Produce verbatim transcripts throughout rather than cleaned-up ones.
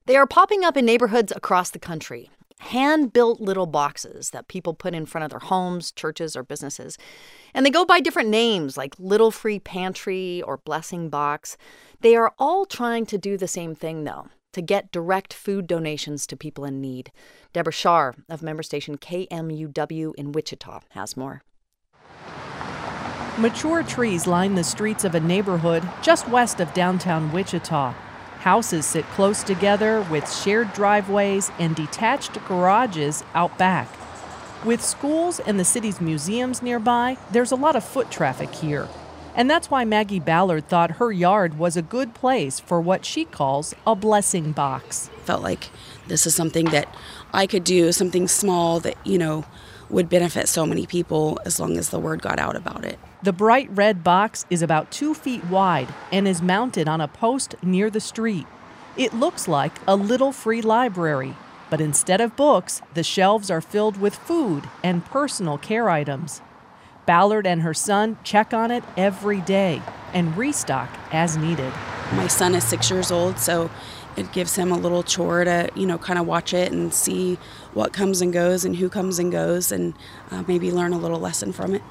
They are popping up in neighborhoods across the country. Hand-built little boxes that people put in front of their homes, churches, or businesses. And they go by different names like Little Free Pantry or Blessing Box. They are all trying to do the same thing, though, to get direct food donations to people in need. Deborah Shar of member station K M U W in Wichita has more. Mature trees line the streets of a neighborhood just west of downtown Wichita. Houses sit close together with shared driveways and detached garages out back. With schools and the city's museums nearby, there's a lot of foot traffic here. And that's why Maggie Ballard thought her yard was a good place for what she calls a blessing box. Felt like this is something that I could do, something small that, you know, would benefit so many people as long as the word got out about it. The bright red box is about two feet wide and is mounted on a post near the street. It looks like a little free library, but instead of books, the shelves are filled with food and personal care items. Ballard and her son check on it every day and restock as needed. My son is six years old, so it gives him a little chore to, you know, kind of watch it and see what comes and goes and who comes and goes and uh, maybe learn a little lesson from it.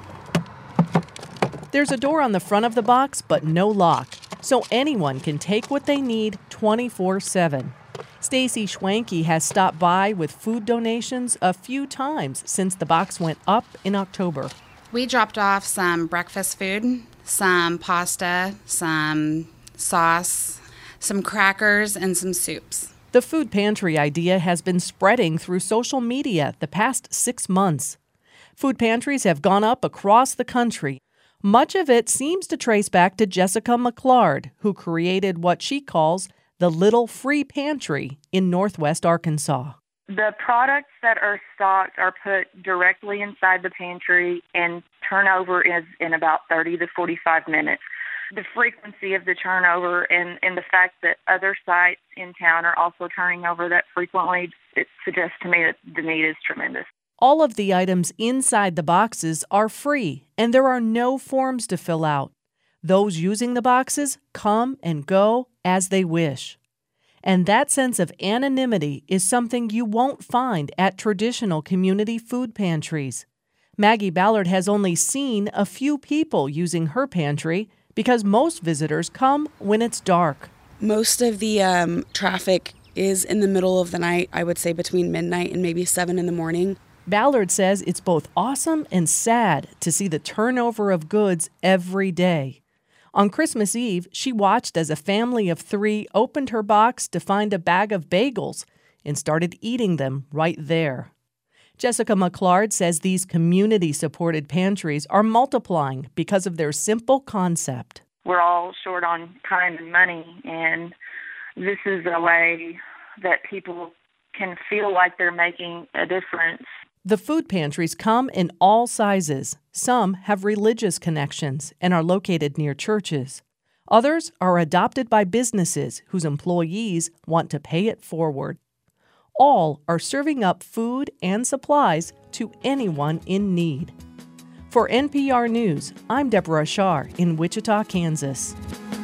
There's a door on the front of the box, but no lock, so anyone can take what they need twenty-four seven. Stacy Schwanke has stopped by with food donations a few times since the box went up in October. We dropped off some breakfast food, some pasta, some sauce, some crackers, and some soups. The food pantry idea has been spreading through social media the past six months. Food pantries have gone up across the country. Much of it seems to trace back to Jessica McClard, who created what she calls the Little Free Pantry in Northwest Arkansas. The products that are stocked are put directly inside the pantry, and turnover is in about thirty to forty-five minutes. The frequency of the turnover and, and the fact that other sites in town are also turning over that frequently, it suggests to me that the need is tremendous. All of the items inside the boxes are free, and there are no forms to fill out. Those using the boxes come and go as they wish. And that sense of anonymity is something you won't find at traditional community food pantries. Maggie Ballard has only seen a few people using her pantry because most visitors come when it's dark. Most of the um, traffic is in the middle of the night, I would say between midnight and maybe seven in the morning. Ballard says it's both awesome and sad to see the turnover of goods every day. On Christmas Eve, she watched as a family of three opened her box to find a bag of bagels and started eating them right there. Jessica McClard says these community-supported pantries are multiplying because of their simple concept. We're all short on time and money, and this is a way that people can feel like they're making a difference. The food pantries come in all sizes. Some have religious connections and are located near churches. Others are adopted by businesses whose employees want to pay it forward. All are serving up food and supplies to anyone in need. For N P R News, I'm Deborah Shar in Wichita, Kansas.